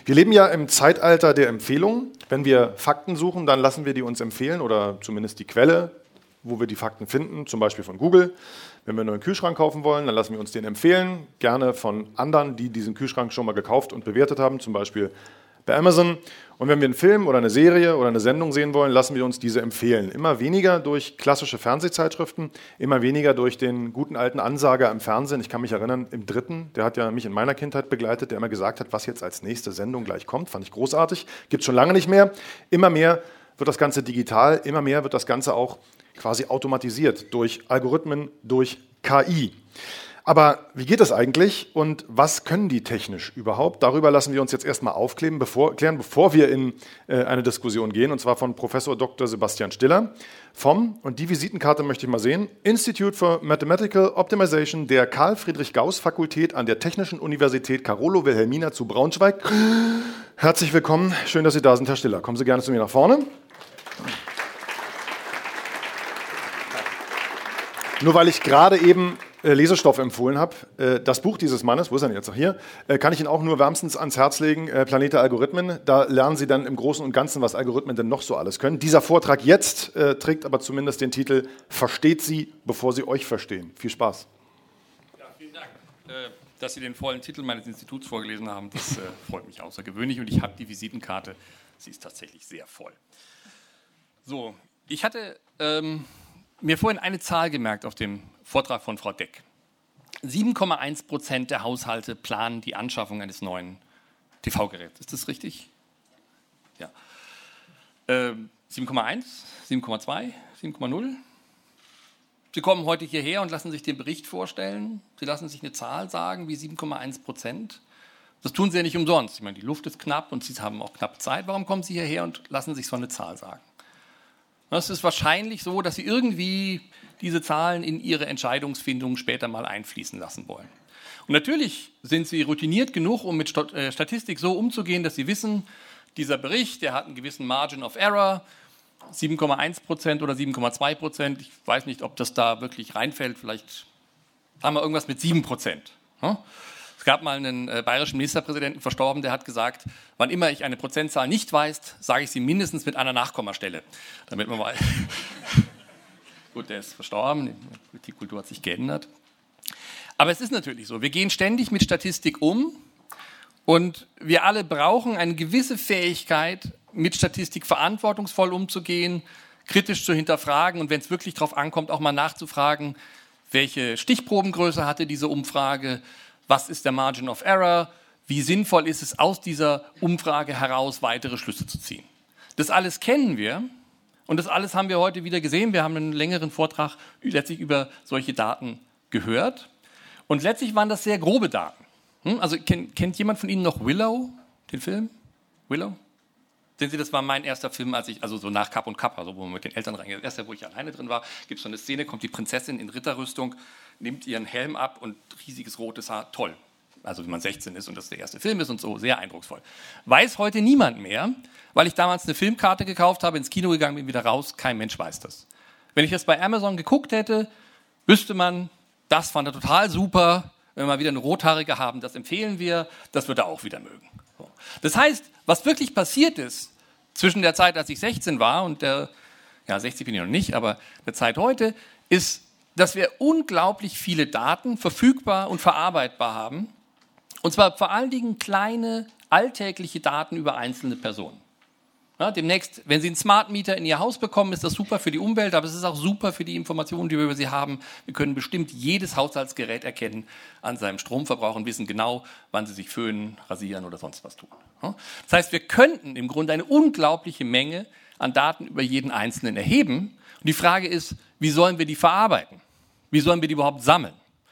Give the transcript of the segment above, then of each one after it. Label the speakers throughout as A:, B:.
A: Wir leben ja im Zeitalter der Empfehlungen. Wenn wir Fakten suchen, dann lassen wir die uns empfehlen oder zumindest die Quelle, wo wir die Fakten finden, zum Beispiel von Google. Wenn wir einen neuen Kühlschrank kaufen wollen, dann lassen wir uns den empfehlen, gerne von anderen, die diesen Kühlschrank schon mal gekauft und bewertet haben, zum Beispiel bei Amazon. Und wenn wir einen Film oder eine Serie oder eine Sendung sehen wollen, lassen wir uns diese empfehlen. Immer weniger durch klassische Fernsehzeitschriften, immer weniger durch den guten alten Ansager im Fernsehen. Ich kann mich erinnern, im Dritten, der hat ja mich in meiner Kindheit begleitet, der immer gesagt hat, was jetzt als nächste Sendung gleich kommt. Fand ich großartig. Gibt es schon lange nicht mehr. Immer mehr wird das Ganze digital, immer mehr wird das Ganze auch quasi automatisiert durch Algorithmen, durch KI. Aber wie geht das eigentlich und was können die technisch überhaupt? Darüber lassen wir uns jetzt erstmal aufklären, bevor wir in eine Diskussion gehen, und zwar von Professor Dr. Sebastian Stiller vom, und die Visitenkarte möchte ich mal sehen, Institute for Mathematical Optimization der Karl-Friedrich-Gauss-Fakultät an der Technischen Universität Carolo Wilhelmina zu Braunschweig. Herzlich willkommen, schön, dass Sie da sind, Herr Stiller. Kommen Sie gerne zu mir nach vorne. Nur weil ich gerade eben Lesestoff empfohlen habe, das Buch dieses Mannes, wo ist er denn jetzt noch hier, kann ich Ihnen auch nur wärmstens ans Herz legen, Planet der Algorithmen. Da lernen Sie dann im Großen und Ganzen, was Algorithmen denn noch so alles können. Dieser Vortrag jetzt trägt aber zumindest den Titel Versteht sie, bevor sie euch verstehen. Viel Spaß.
B: Ja, vielen Dank, dass Sie den vollen Titel meines Instituts vorgelesen haben. Das freut mich außergewöhnlich und ich habe die Visitenkarte, sie ist tatsächlich sehr voll. So, ich hatte mir vorhin eine Zahl gemerkt auf dem Vortrag von Frau Deck. 7,1% der Haushalte planen die Anschaffung eines neuen TV-Geräts. Ist das richtig? Ja. 7,1, 7,2, 7,0. Sie kommen heute hierher und lassen sich den Bericht vorstellen. Sie lassen sich eine Zahl sagen wie 7,1%. Das tun Sie ja nicht umsonst. Ich meine, die Luft ist knapp und Sie haben auch knapp Zeit. Warum kommen Sie hierher und lassen sich so eine Zahl sagen? Es ist wahrscheinlich so, dass Sie irgendwie diese Zahlen in Ihre Entscheidungsfindung später mal einfließen lassen wollen. Und natürlich sind Sie routiniert genug, um mit Statistik so umzugehen, dass Sie wissen, dieser Bericht, der hat einen gewissen Margin of Error, 7,1% oder 7,2%. Ich weiß nicht, ob das da wirklich reinfällt. Vielleicht haben wir irgendwas mit 7%. Es gab mal einen bayerischen Ministerpräsidenten, verstorben, der hat gesagt, wann immer ich eine Prozentzahl nicht weiß, sage ich sie mindestens mit einer Nachkommastelle. Damit man mal gut, der ist verstorben, die Kultur hat sich geändert. Aber es ist natürlich so, wir gehen ständig mit Statistik um und wir alle brauchen eine gewisse Fähigkeit, mit Statistik verantwortungsvoll umzugehen, kritisch zu hinterfragen und wenn es wirklich darauf ankommt, auch mal nachzufragen, welche Stichprobengröße hatte diese Umfrage, was ist der Margin of Error, wie sinnvoll ist es, aus dieser Umfrage heraus weitere Schlüsse zu ziehen. Das alles kennen wir und das alles haben wir heute wieder gesehen. Wir haben einen längeren Vortrag letztlich über solche Daten gehört und letztlich waren das sehr grobe Daten. Also kennt jemand von Ihnen noch Willow, den Film? Willow? Sehen Sie, das war mein erster Film, als ich, also so nach Kapp und Kapp, also wo man mit den Eltern reingeht. Das erste, wo ich alleine drin war, gibt es so eine Szene, kommt die Prinzessin in Ritterrüstung, nimmt ihren Helm ab und riesiges rotes Haar, toll. Also wenn man 16 ist und das der erste Film ist und so, sehr eindrucksvoll. Weiß heute niemand mehr, weil ich damals eine Filmkarte gekauft habe, ins Kino gegangen bin, wieder raus, kein Mensch weiß das. Wenn ich das bei Amazon geguckt hätte, wüsste man, das fand er total super, wenn wir wieder eine Rothaarige haben, das empfehlen wir, das wird er auch wieder mögen. So. Das heißt, was wirklich passiert ist, zwischen der Zeit, als ich 16 war und der, ja 60 bin ich noch nicht, aber der Zeit heute, ist, dass wir unglaublich viele Daten verfügbar und verarbeitbar haben. Und zwar vor allen Dingen kleine, alltägliche Daten über einzelne Personen. Ja, demnächst, wenn Sie einen Smart Meter in Ihr Haus bekommen, ist das super für die Umwelt, aber es ist auch super für die Informationen, die wir über sie haben. Wir können bestimmt jedes Haushaltsgerät erkennen an seinem Stromverbrauch und wissen genau, wann Sie sich föhnen, rasieren oder sonst was tun. Ja? Das heißt, wir könnten im Grunde eine unglaubliche Menge an Daten über jeden Einzelnen erheben. Und die Frage ist, wie sollen wir die verarbeiten? Wie sollen wir die überhaupt sammeln?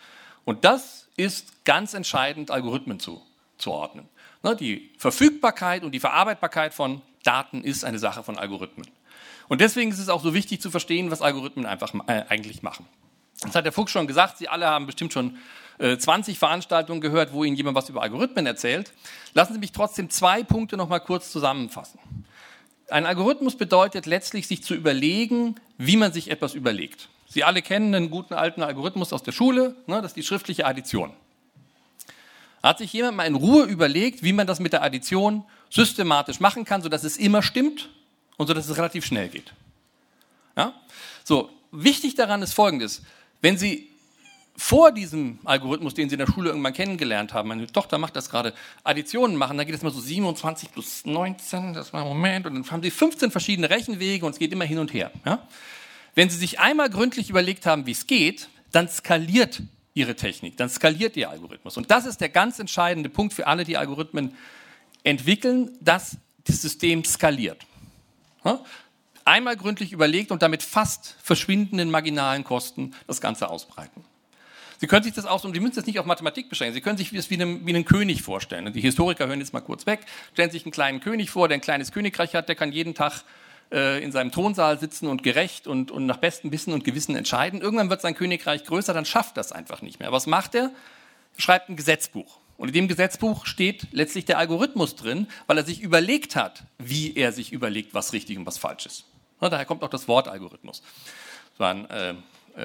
B: Und das ist ganz entscheidend, Algorithmen zuzuordnen. Die Verfügbarkeit und die Verarbeitbarkeit von Daten ist eine Sache von Algorithmen. Und deswegen ist es auch so wichtig zu verstehen, was Algorithmen eigentlich machen. Das hat der Fuchs schon gesagt, Sie alle haben bestimmt schon 20 Veranstaltungen gehört, wo Ihnen jemand was über Algorithmen erzählt. Lassen Sie mich trotzdem 2 Punkte noch mal kurz zusammenfassen. Ein Algorithmus bedeutet letztlich, sich zu überlegen, wie man sich etwas überlegt. Sie alle kennen einen guten alten Algorithmus aus der Schule, das ist die schriftliche Addition. Hat sich jemand mal in Ruhe überlegt, wie man das mit der Addition systematisch machen kann, sodass es immer stimmt und sodass es relativ schnell geht. Ja? So, wichtig daran ist Folgendes. Wenn Sie vor diesem Algorithmus, den Sie in der Schule irgendwann kennengelernt haben, meine Tochter macht das gerade, Additionen machen, dann geht es mal so 27 plus 19, das war ein Moment, und dann haben Sie 15 verschiedene Rechenwege und es geht immer hin und her. Ja? Wenn Sie sich einmal gründlich überlegt haben, wie es geht, dann skaliert Ihre Technik, dann skaliert Ihr Algorithmus. Und das ist der ganz entscheidende Punkt für alle, die Algorithmen entwickeln, dass das System skaliert. Ja? Einmal gründlich überlegt und damit fast verschwindenden marginalen Kosten das Ganze ausbreiten. Sie können sich das auch, und Sie müssen das nicht auf Mathematik beschränken, Sie können sich das wie einen König vorstellen. Und die Historiker hören jetzt mal kurz weg, stellen sich einen kleinen König vor, der ein kleines Königreich hat, der kann jeden Tag in seinem Thronsaal sitzen und gerecht und nach bestem Wissen und Gewissen entscheiden. Irgendwann wird sein Königreich größer, dann schafft das einfach nicht mehr. Was macht er? Er schreibt ein Gesetzbuch. Und in dem Gesetzbuch steht letztlich der Algorithmus drin, weil er sich überlegt hat, wie er sich überlegt, was richtig und was falsch ist. Ja, daher kommt auch das Wort Algorithmus. Das war ein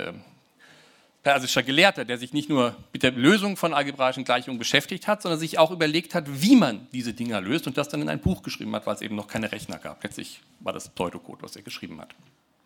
B: persischer Gelehrter, der sich nicht nur mit der Lösung von algebraischen Gleichungen beschäftigt hat, sondern sich auch überlegt hat, wie man diese Dinger löst und das dann in ein Buch geschrieben hat, weil es eben noch keine Rechner gab. Letztlich war das Pseudocode, was er geschrieben hat.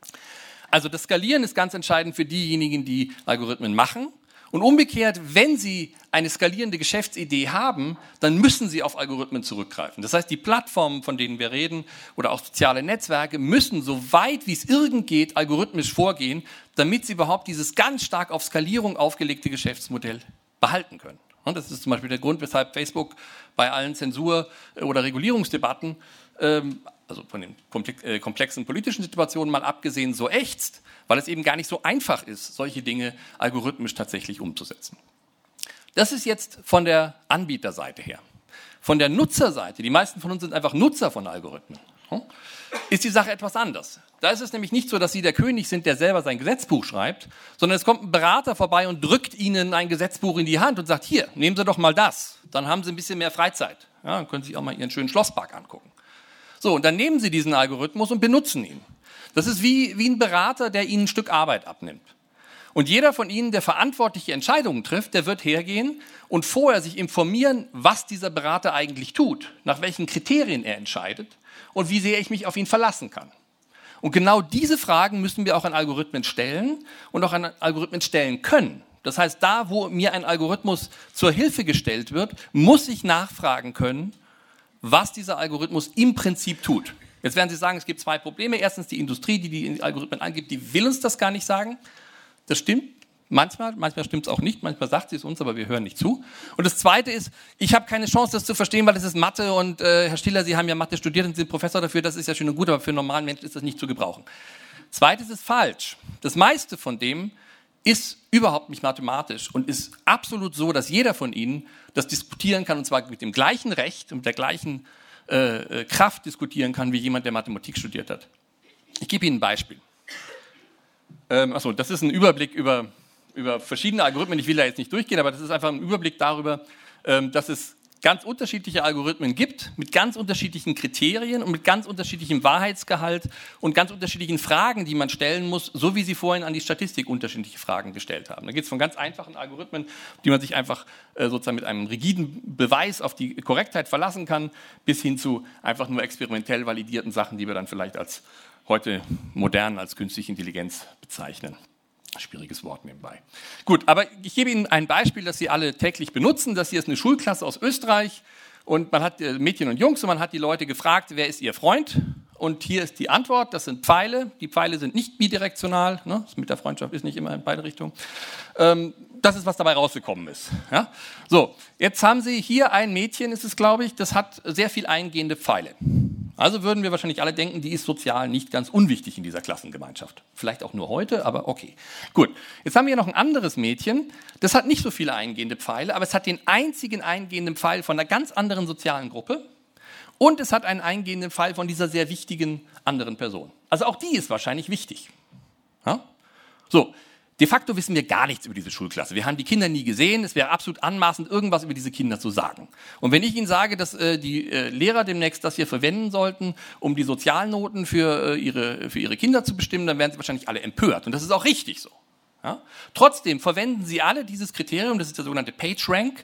B: Also das Skalieren ist ganz entscheidend für diejenigen, die Algorithmen machen. Und umgekehrt, wenn Sie eine skalierende Geschäftsidee haben, dann müssen Sie auf Algorithmen zurückgreifen. Das heißt, die Plattformen, von denen wir reden, oder auch soziale Netzwerke, müssen so weit wie es irgend geht algorithmisch vorgehen, damit sie überhaupt dieses ganz stark auf Skalierung aufgelegte Geschäftsmodell behalten können. Und das ist zum Beispiel der Grund, weshalb Facebook bei allen Zensur- oder Regulierungsdebatten, also von den komplexen politischen Situationen mal abgesehen, so ächzt, weil es eben gar nicht so einfach ist, solche Dinge algorithmisch tatsächlich umzusetzen. Das ist jetzt von der Anbieterseite her. Von der Nutzerseite, die meisten von uns sind einfach Nutzer von Algorithmen, ist die Sache etwas anders. Da ist es nämlich nicht so, dass Sie der König sind, der selber sein Gesetzbuch schreibt, sondern es kommt ein Berater vorbei und drückt Ihnen ein Gesetzbuch in die Hand und sagt, hier, nehmen Sie doch mal das, dann haben Sie ein bisschen mehr Freizeit. Ja, dann können Sie sich auch mal Ihren schönen Schlosspark angucken. So, und dann nehmen Sie diesen Algorithmus und benutzen ihn. Das ist wie ein Berater, der Ihnen ein Stück Arbeit abnimmt. Und jeder von Ihnen, der verantwortliche Entscheidungen trifft, der wird hergehen und vorher sich informieren, was dieser Berater eigentlich tut, nach welchen Kriterien er entscheidet und wie sehr ich mich auf ihn verlassen kann. Und genau diese Fragen müssen wir auch an Algorithmen stellen und auch an Algorithmen stellen können. Das heißt, da, wo mir ein Algorithmus zur Hilfe gestellt wird, muss ich nachfragen können, was dieser Algorithmus im Prinzip tut. Jetzt werden Sie sagen, es gibt zwei Probleme. Erstens die Industrie, die Algorithmen angibt, die will uns das gar nicht sagen. Das stimmt manchmal stimmt es auch nicht, manchmal sagt sie es uns, aber wir hören nicht zu. Und das Zweite ist, ich habe keine Chance, das zu verstehen, weil das ist Mathe und Herr Stiller, Sie haben ja Mathe studiert und sind Professor dafür, das ist ja schön und gut, aber für einen normalen Menschen ist das nicht zu gebrauchen. Zweites ist falsch. Das meiste von dem ist überhaupt nicht mathematisch und ist absolut so, dass jeder von Ihnen das diskutieren kann, und zwar mit dem gleichen Recht und mit der gleichen Kraft diskutieren kann, wie jemand, der Mathematik studiert hat. Ich gebe Ihnen ein Beispiel. Das ist ein Überblick über verschiedene Algorithmen. Ich will da jetzt nicht durchgehen, aber das ist einfach ein Überblick darüber, dass es ganz unterschiedliche Algorithmen gibt, mit ganz unterschiedlichen Kriterien und mit ganz unterschiedlichem Wahrheitsgehalt und ganz unterschiedlichen Fragen, die man stellen muss, so wie Sie vorhin an die Statistik unterschiedliche Fragen gestellt haben. Da geht es von ganz einfachen Algorithmen, die man sich einfach sozusagen mit einem rigiden Beweis auf die Korrektheit verlassen kann, bis hin zu einfach nur experimentell validierten Sachen, die wir dann vielleicht als heute modern als künstliche Intelligenz bezeichnen. Schwieriges Wort nebenbei. Gut, aber ich gebe Ihnen ein Beispiel, das Sie alle täglich benutzen. Das hier ist eine Schulklasse aus Österreich und man hat Mädchen und Jungs und man hat die Leute gefragt, wer ist Ihr Freund? Und hier ist die Antwort, das sind Pfeile. Die Pfeile sind nicht bidirektional, ne? Das mit der Freundschaft ist nicht immer in beide Richtungen. Das ist, was dabei rausgekommen ist. Ja? So, jetzt haben Sie hier ein Mädchen, ist es glaube ich, das hat sehr viel eingehende Pfeile. Also würden wir wahrscheinlich alle denken, die ist sozial nicht ganz unwichtig in dieser Klassengemeinschaft. Vielleicht auch nur heute, aber okay. Gut, jetzt haben wir noch ein anderes Mädchen, das hat nicht so viele eingehende Pfeile, aber es hat den einzigen eingehenden Pfeil von einer ganz anderen sozialen Gruppe und es hat einen eingehenden Pfeil von dieser sehr wichtigen anderen Person. Also auch die ist wahrscheinlich wichtig. Ja? So. De facto wissen wir gar nichts über diese Schulklasse. Wir haben die Kinder nie gesehen. Es wäre absolut anmaßend, irgendwas über diese Kinder zu sagen. Und wenn ich Ihnen sage, dass die Lehrer demnächst das hier verwenden sollten, um die Sozialnoten für ihre Kinder zu bestimmen, dann werden Sie wahrscheinlich alle empört. Und das ist auch richtig so. Ja? Trotzdem verwenden Sie alle dieses Kriterium, das ist der sogenannte PageRank,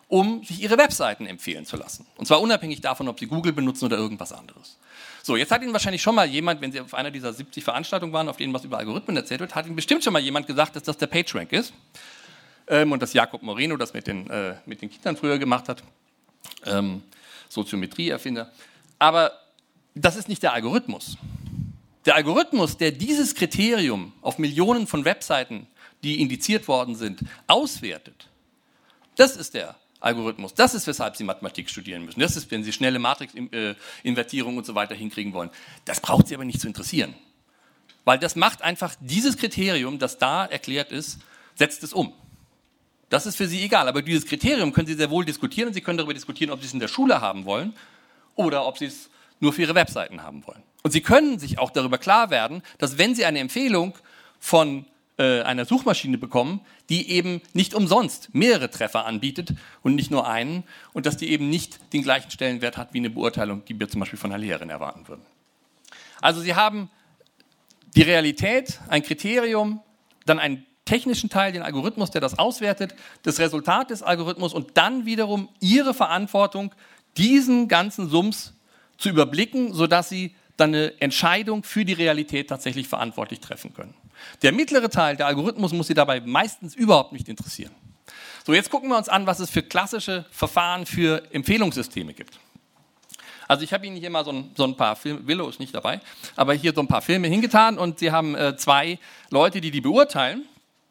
B: um sich ihre Webseiten empfehlen zu lassen. Und zwar unabhängig davon, ob sie Google benutzen oder irgendwas anderes. So, jetzt hat Ihnen wahrscheinlich schon mal jemand, wenn Sie auf einer dieser 70 Veranstaltungen waren, auf denen was über Algorithmen erzählt wird, hat Ihnen bestimmt schon mal jemand gesagt, dass das der PageRank ist. Und dass Jakob Moreno das mit den Kindern früher gemacht hat. Soziometrie-Erfinder. Aber das ist nicht der Algorithmus. Der Algorithmus, der dieses Kriterium auf Millionen von Webseiten, die indiziert worden sind, auswertet, das ist der Algorithmus. Das ist, weshalb Sie Mathematik studieren müssen. Das ist, wenn Sie schnelle Matrix-Invertierung und so weiter hinkriegen wollen. Das braucht Sie aber nicht zu interessieren. Weil das macht einfach dieses Kriterium, das da erklärt ist, setzt es um. Das ist für Sie egal. Aber dieses Kriterium können Sie sehr wohl diskutieren und Sie können darüber diskutieren, ob Sie es in der Schule haben wollen oder ob Sie es nur für Ihre Webseiten haben wollen. Und Sie können sich auch darüber klar werden, dass wenn Sie eine Empfehlung von einer Suchmaschine bekommen, die eben nicht umsonst mehrere Treffer anbietet und nicht nur einen und dass die eben nicht den gleichen Stellenwert hat wie eine Beurteilung, die wir zum Beispiel von einer Lehrerin erwarten würden. Also Sie haben die Realität, ein Kriterium, dann einen technischen Teil, den Algorithmus, der das auswertet, das Resultat des Algorithmus und dann wiederum Ihre Verantwortung, diesen ganzen Sums zu überblicken, sodass Sie dann eine Entscheidung für die Realität tatsächlich verantwortlich treffen können. Der mittlere Teil, der Algorithmus, muss Sie dabei meistens überhaupt nicht interessieren. So, jetzt gucken wir uns an, was es für klassische Verfahren für Empfehlungssysteme gibt. Also ich habe Ihnen hier mal so ein paar Filme, Willow ist nicht dabei, aber hier so ein paar Filme hingetan und Sie haben zwei Leute, die beurteilen.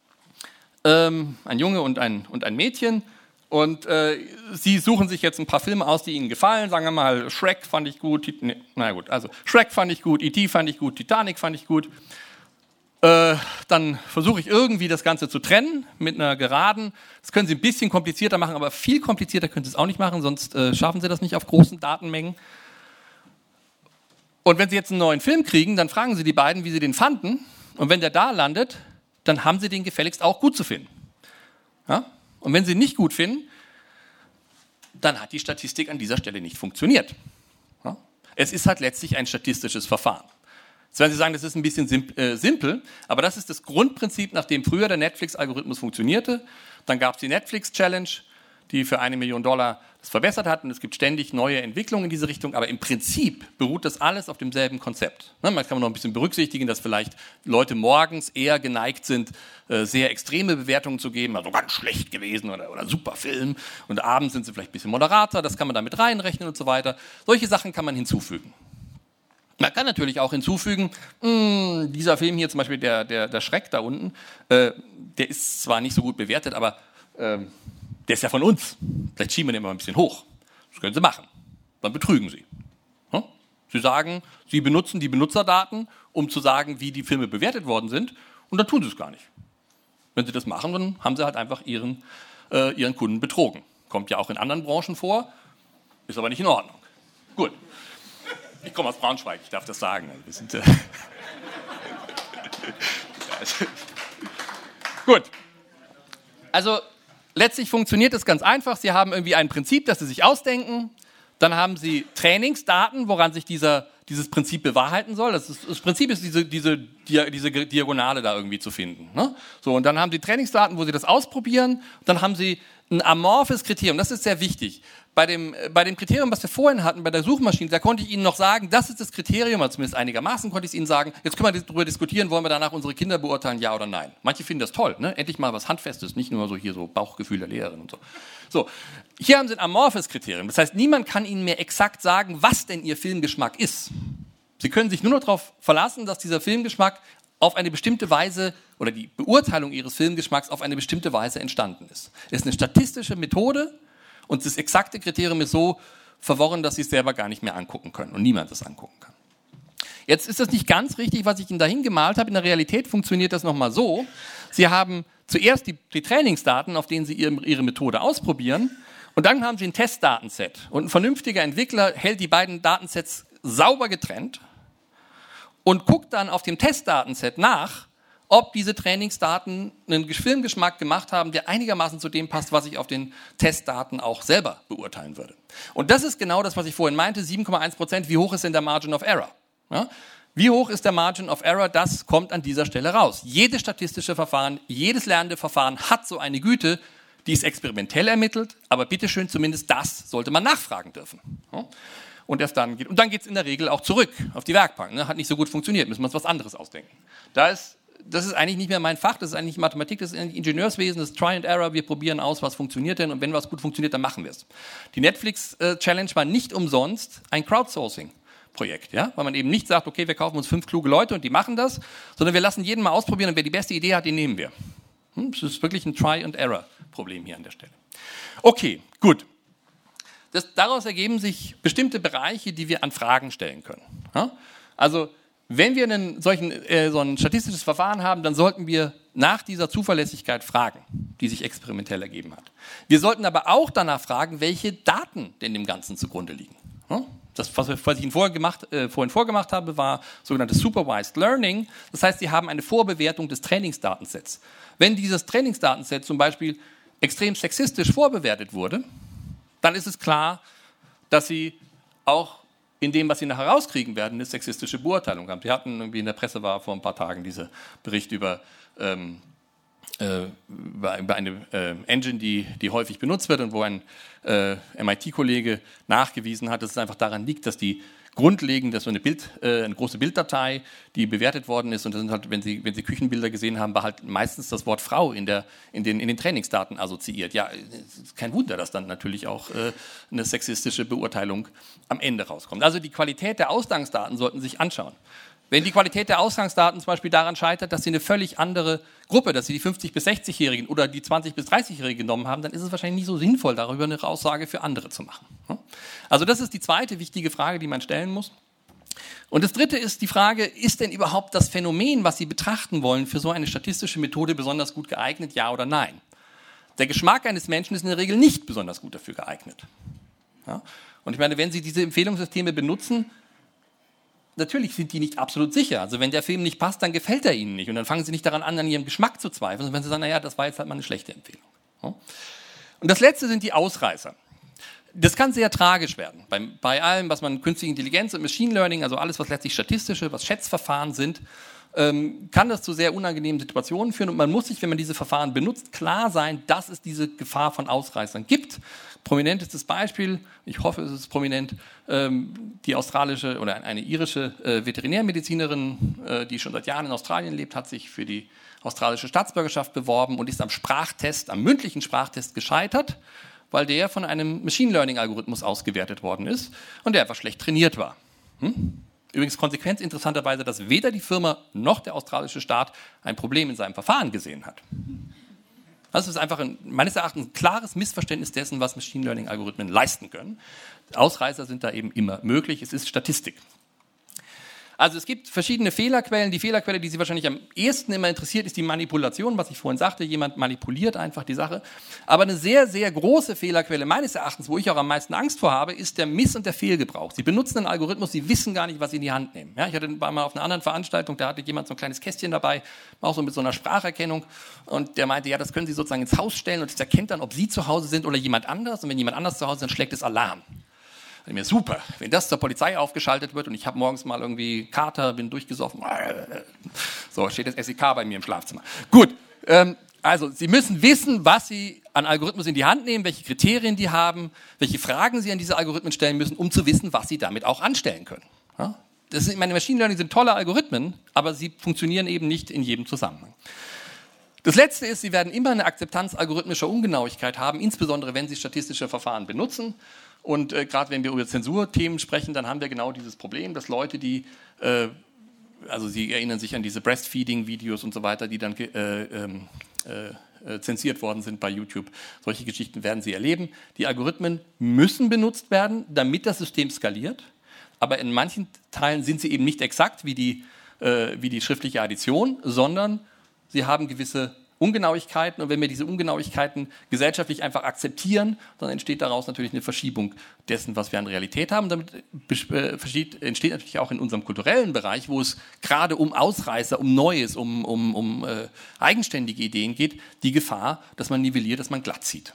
B: Ein Junge und ein Mädchen. Und Sie suchen sich jetzt ein paar Filme aus, die Ihnen gefallen. Sagen wir mal, Shrek fand ich gut. Shrek fand ich gut, E.T. fand ich gut, Titanic fand ich gut. Dann versuche ich irgendwie das Ganze zu trennen mit einer Geraden. Das können Sie ein bisschen komplizierter machen, aber viel komplizierter können Sie es auch nicht machen, sonst schaffen Sie das nicht auf großen Datenmengen. Und wenn Sie jetzt einen neuen Film kriegen, dann fragen Sie die beiden, wie sie den fanden. Und wenn der da landet, dann haben Sie den gefälligst auch gut zu finden. Ja? Und wenn Sie ihn nicht gut finden, dann hat die Statistik an dieser Stelle nicht funktioniert. Ja? Es ist halt letztlich ein statistisches Verfahren. Jetzt werden Sie sagen, das ist ein bisschen simpel, aber das ist das Grundprinzip, nach dem früher der Netflix-Algorithmus funktionierte. Dann gab es die Netflix-Challenge, die für $1 Million das verbessert hat und es gibt ständig neue Entwicklungen in diese Richtung, aber im Prinzip beruht das alles auf demselben Konzept. Man kann noch ein bisschen berücksichtigen, dass vielleicht Leute morgens eher geneigt sind, sehr extreme Bewertungen zu geben, also ganz schlecht gewesen oder super Film, und abends sind sie vielleicht ein bisschen moderater, das kann man da mit reinrechnen und so weiter. Solche Sachen kann man hinzufügen. Man kann natürlich auch hinzufügen, dieser Film hier zum Beispiel, der Shrek da unten, der ist zwar nicht so gut bewertet, aber der ist ja von uns. Vielleicht schieben wir den mal ein bisschen hoch. Das können Sie machen. Dann betrügen Sie. Ja? Sie sagen, Sie benutzen die Benutzerdaten, um zu sagen, wie die Filme bewertet worden sind, und dann tun Sie es gar nicht. Wenn Sie das machen, dann haben Sie halt einfach Ihren Kunden betrogen. Kommt ja auch in anderen Branchen vor, ist aber nicht in Ordnung. Gut. Ich komme aus Braunschweig, ich darf das sagen. Wir sind, Gut. Also letztlich funktioniert es ganz einfach. Sie haben irgendwie ein Prinzip, das Sie sich ausdenken. Dann haben Sie Trainingsdaten, woran sich dieses Prinzip bewahrheiten soll. Das Prinzip ist diese Diagonale da irgendwie zu finden. Ne? So, und dann haben Sie Trainingsdaten, wo Sie das ausprobieren. Dann haben Sie ein amorphes Kriterium. Das ist sehr wichtig. Bei dem Kriterium, was wir vorhin hatten, bei der Suchmaschine, da konnte ich Ihnen noch sagen, das ist das Kriterium, also zumindest einigermaßen konnte ich es Ihnen sagen. Jetzt können wir darüber diskutieren, wollen wir danach unsere Kinder beurteilen, ja oder nein. Manche finden das toll, ne? Endlich mal was Handfestes, nicht nur so hier so Bauchgefühl der Lehrerin und so. So, hier haben Sie ein amorphes Kriterium. Das heißt, niemand kann Ihnen mehr exakt sagen, was denn Ihr Filmgeschmack ist. Sie können sich nur noch darauf verlassen, dass dieser Filmgeschmack auf eine bestimmte Weise oder die Beurteilung Ihres Filmgeschmacks auf eine bestimmte Weise entstanden ist. Es ist eine statistische Methode und das exakte Kriterium ist so verworren, dass Sie es selber gar nicht mehr angucken können und niemand es angucken kann. Jetzt ist das nicht ganz richtig, was ich Ihnen dahin gemalt habe. In der Realität funktioniert das nochmal so. Sie haben zuerst die Trainingsdaten, auf denen Sie Ihre Methode ausprobieren, und dann haben Sie ein Testdatenset. Und ein vernünftiger Entwickler hält die beiden Datensets sauber getrennt und guckt dann auf dem Testdatenset nach, ob diese Trainingsdaten einen Filmgeschmack gemacht haben, der einigermaßen zu dem passt, was ich auf den Testdaten auch selber beurteilen würde. Und das ist genau das, was ich vorhin meinte, 7,1%. Wie hoch ist denn der Margin of Error? Ja? Wie hoch ist der Margin of Error? Das kommt an dieser Stelle raus. Jedes statistische Verfahren, jedes lernende Verfahren hat so eine Güte, Die ist experimentell ermittelt, aber bitteschön, zumindest das sollte man nachfragen dürfen. Und erst dann geht es in der Regel auch zurück auf die Werkbank. Ne? Hat nicht so gut funktioniert, müssen wir uns was anderes ausdenken. Das ist eigentlich nicht mehr mein Fach, das ist eigentlich Mathematik, das ist eigentlich Ingenieurswesen, das ist Try and Error, wir probieren aus, was funktioniert denn und wenn was gut funktioniert, dann machen wir es. Die Netflix-Challenge war nicht umsonst ein Crowdsourcing-Projekt, ja? Weil man eben nicht sagt, okay, wir kaufen uns 5 kluge Leute und die machen das, sondern wir lassen jeden mal ausprobieren und wer die beste Idee hat, den nehmen wir. Das ist wirklich ein Try and Error-Problem hier an der Stelle. Okay, gut. Daraus ergeben sich bestimmte Bereiche, die wir an Fragen stellen können. Ja? Also wenn wir so ein statistisches Verfahren haben, dann sollten wir nach dieser Zuverlässigkeit fragen, die sich experimentell ergeben hat. Wir sollten aber auch danach fragen, welche Daten denn dem Ganzen zugrunde liegen. Das, was ich Ihnen vorhin vorgemacht habe, war sogenanntes Supervised Learning. Das heißt, Sie haben eine Vorbewertung des Trainingsdatensets. Wenn dieses Trainingsdatenset zum Beispiel extrem sexistisch vorbewertet wurde, dann ist es klar, dass Sie auch in dem, was Sie nachher rauskriegen werden, eine sexistische Beurteilung haben. Sie hatten irgendwie in der Presse war vor ein paar Tagen dieser Bericht über eine Engine, die häufig benutzt wird und wo ein MIT-Kollege nachgewiesen hat, dass es einfach daran liegt, dass die grundlegend, dass so eine große Bilddatei, die bewertet worden ist, und das sind halt, wenn Sie Küchenbilder gesehen haben, war halt meistens das Wort Frau in den Trainingsdaten assoziiert. Ja, ist kein Wunder, dass dann natürlich auch eine sexistische Beurteilung am Ende rauskommt. Also die Qualität der Ausgangsdaten sollten Sie sich anschauen. Wenn die Qualität der Ausgangsdaten zum Beispiel daran scheitert, dass Sie eine völlig andere Gruppe, dass Sie die 50- bis 60-Jährigen oder die 20- bis 30-Jährigen genommen haben, dann ist es wahrscheinlich nicht so sinnvoll, darüber eine Aussage für andere zu machen. Also das ist die zweite wichtige Frage, die man stellen muss. Und das dritte ist die Frage, ist denn überhaupt das Phänomen, was Sie betrachten wollen, für so eine statistische Methode besonders gut geeignet, ja oder nein? Der Geschmack eines Menschen ist in der Regel nicht besonders gut dafür geeignet. Ja? Und ich meine, wenn Sie diese Empfehlungssysteme benutzen, natürlich sind die nicht absolut sicher. Also wenn der Film nicht passt, dann gefällt er Ihnen nicht. Und dann fangen Sie nicht daran an Ihrem Geschmack zu zweifeln, sondern wenn Sie sagen, naja, das war jetzt halt mal eine schlechte Empfehlung. Ja? Und das Letzte sind die Ausreißer. Das kann sehr tragisch werden. Bei allem, was man künstliche Intelligenz und Machine Learning, also alles, was letztlich statistische, was Schätzverfahren sind, kann das zu sehr unangenehmen Situationen führen. Und man muss sich, wenn man diese Verfahren benutzt, klar sein, dass es diese Gefahr von Ausreißern gibt. Prominentestes Beispiel, ich hoffe, es ist prominent, die australische oder eine irische Veterinärmedizinerin, die schon seit Jahren in Australien lebt, hat sich für die australische Staatsbürgerschaft beworben und ist am mündlichen Sprachtest gescheitert, weil der von einem Machine Learning Algorithmus ausgewertet worden ist und der einfach schlecht trainiert war. Übrigens Konsequenz interessanterweise, dass weder die Firma noch der australische Staat ein Problem in seinem Verfahren gesehen hat. Das ist einfach meines Erachtens ein klares Missverständnis dessen, was Machine Learning Algorithmen leisten können. Ausreißer sind da eben immer möglich, es ist Statistik. Also es gibt verschiedene Fehlerquellen. Die Fehlerquelle, die Sie wahrscheinlich am ehesten immer interessiert, ist die Manipulation, was ich vorhin sagte. Jemand manipuliert einfach die Sache. Aber eine sehr, sehr große Fehlerquelle meines Erachtens, wo ich auch am meisten Angst vor habe, ist der Miss- und der Fehlgebrauch. Sie benutzen einen Algorithmus, Sie wissen gar nicht, was Sie in die Hand nehmen. Ja, ich war mal auf einer anderen Veranstaltung, da hatte jemand so ein kleines Kästchen dabei, auch so mit so einer Spracherkennung. Und der meinte, ja, das können Sie sozusagen ins Haus stellen und es erkennt dann, ob Sie zu Hause sind oder jemand anders. Und wenn jemand anders zu Hause ist, dann schlägt es Alarm. Mir super, wenn das zur Polizei aufgeschaltet wird und ich habe morgens mal irgendwie Kater, bin durchgesoffen, so steht das SEK bei mir im Schlafzimmer. Gut, also Sie müssen wissen, was Sie an Algorithmus in die Hand nehmen, welche Kriterien die haben, welche Fragen Sie an diese Algorithmen stellen müssen, um zu wissen, was Sie damit auch anstellen können. Ja? Meine Machine Learning sind tolle Algorithmen, aber sie funktionieren eben nicht in jedem Zusammenhang. Das Letzte ist, Sie werden immer eine Akzeptanz algorithmischer Ungenauigkeit haben, insbesondere wenn Sie statistische Verfahren benutzen. Und gerade wenn wir über Zensurthemen sprechen, dann haben wir genau dieses Problem, dass Leute, die, also Sie erinnern sich an diese Breastfeeding-Videos und so weiter, die dann zensiert worden sind bei YouTube. Solche Geschichten werden Sie erleben. Die Algorithmen müssen benutzt werden, damit das System skaliert. Aber in manchen Teilen sind sie eben nicht exakt wie die schriftliche Addition, sondern sie haben gewisse Ungenauigkeiten, und wenn wir diese Ungenauigkeiten gesellschaftlich einfach akzeptieren, dann entsteht daraus natürlich eine Verschiebung dessen, was wir an Realität haben. Damit entsteht natürlich auch in unserem kulturellen Bereich, wo es gerade um Ausreißer, um Neues, um eigenständige Ideen geht, die Gefahr, dass man nivelliert, dass man glatt zieht.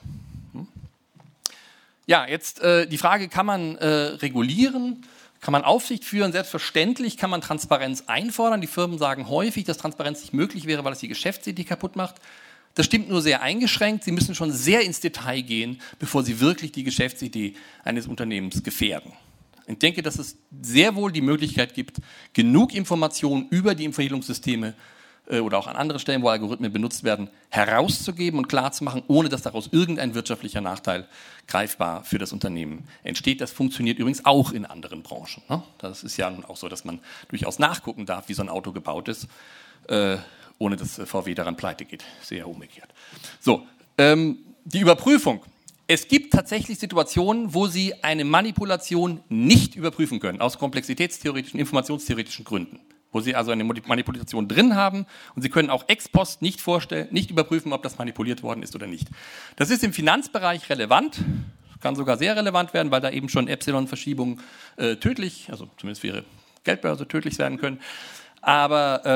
B: Ja, jetzt die Frage, kann man regulieren? Kann man Aufsicht führen? Selbstverständlich kann man Transparenz einfordern. Die Firmen sagen häufig, dass Transparenz nicht möglich wäre, weil es die Geschäftsidee kaputt macht. Das stimmt nur sehr eingeschränkt. Sie müssen schon sehr ins Detail gehen, bevor Sie wirklich die Geschäftsidee eines Unternehmens gefährden. Ich denke, dass es sehr wohl die Möglichkeit gibt, genug Informationen über die Empfehlungssysteme oder auch an anderen Stellen, wo Algorithmen benutzt werden, herauszugeben und klarzumachen, ohne dass daraus irgendein wirtschaftlicher Nachteil greifbar für das Unternehmen entsteht. Das funktioniert übrigens auch in anderen Branchen. Das ist ja auch so, dass man durchaus nachgucken darf, wie so ein Auto gebaut ist, ohne dass VW daran pleite geht. Sehr umgekehrt. So, die Überprüfung. Es gibt tatsächlich Situationen, wo Sie eine Manipulation nicht überprüfen können, aus komplexitätstheoretischen, informationstheoretischen Gründen. Wo Sie also eine Manipulation drin haben und Sie können auch ex post nicht überprüfen, ob das manipuliert worden ist oder nicht. Das ist im Finanzbereich relevant, kann sogar sehr relevant werden, weil da eben schon Epsilon-Verschiebungen tödlich, also zumindest für Ihre Geldbörse tödlich werden können. Aber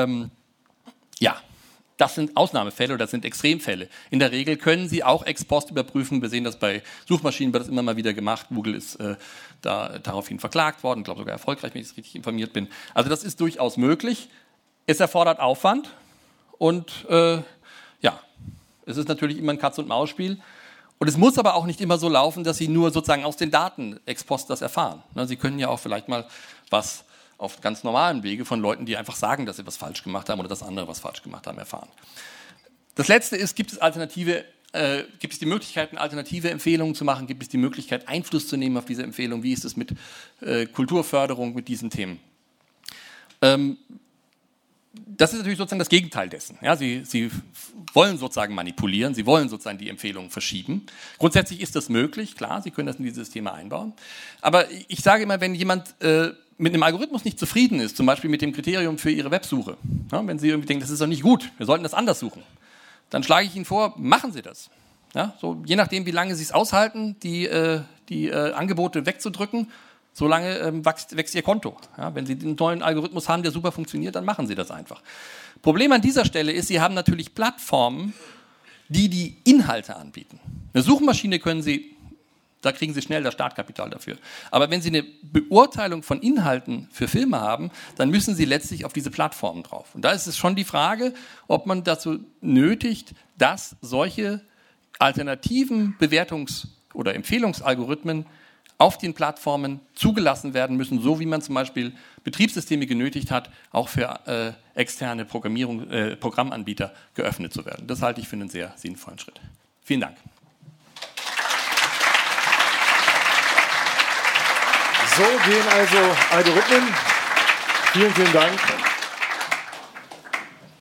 B: das sind Ausnahmefälle oder das sind Extremfälle. In der Regel können Sie auch ex post überprüfen. Wir sehen das bei Suchmaschinen, wird das immer mal wieder gemacht. Google ist daraufhin verklagt worden, ich glaube sogar erfolgreich, wenn ich richtig informiert bin. Also das ist durchaus möglich. Es erfordert Aufwand und es ist natürlich immer ein Katz-und-Maus-Spiel. Und es muss aber auch nicht immer so laufen, dass Sie nur sozusagen aus den Daten ex post das erfahren. Sie können ja auch vielleicht mal was auf ganz normalen Wege von Leuten, die einfach sagen, dass sie was falsch gemacht haben oder dass andere was falsch gemacht haben, erfahren. Das Letzte ist, gibt es die Möglichkeit, alternative Empfehlungen zu machen? Gibt es die Möglichkeit, Einfluss zu nehmen auf diese Empfehlung? Wie ist es mit Kulturförderung, mit diesen Themen? Das ist natürlich sozusagen das Gegenteil dessen. Ja, Sie wollen sozusagen manipulieren, Sie wollen sozusagen die Empfehlungen verschieben. Grundsätzlich ist das möglich, klar, Sie können das in diese Systeme einbauen. Aber ich sage immer, wenn jemand mit einem Algorithmus nicht zufrieden ist, zum Beispiel mit dem Kriterium für Ihre Websuche, wenn Sie irgendwie denken, das ist doch nicht gut, wir sollten das anders suchen, dann schlage ich Ihnen vor, machen Sie das. Ja, so, je nachdem, wie lange Sie es aushalten, die Angebote wegzudrücken, solange wächst Ihr Konto. Ja, wenn Sie einen neuen Algorithmus haben, der super funktioniert, dann machen Sie das einfach. Problem an dieser Stelle ist, Sie haben natürlich Plattformen, die Inhalte anbieten. Eine Suchmaschine da kriegen Sie schnell das Startkapital dafür. Aber wenn Sie eine Beurteilung von Inhalten für Filme haben, dann müssen Sie letztlich auf diese Plattformen drauf. Und da ist es schon die Frage, ob man dazu nötigt, dass solche alternativen Bewertungs- oder Empfehlungsalgorithmen auf den Plattformen zugelassen werden müssen, so wie man zum Beispiel Betriebssysteme genötigt hat, auch für externe Programmanbieter geöffnet zu werden. Das halte ich für einen sehr sinnvollen Schritt. Vielen Dank.
A: So gehen also Algorithmen. Vielen, vielen Dank.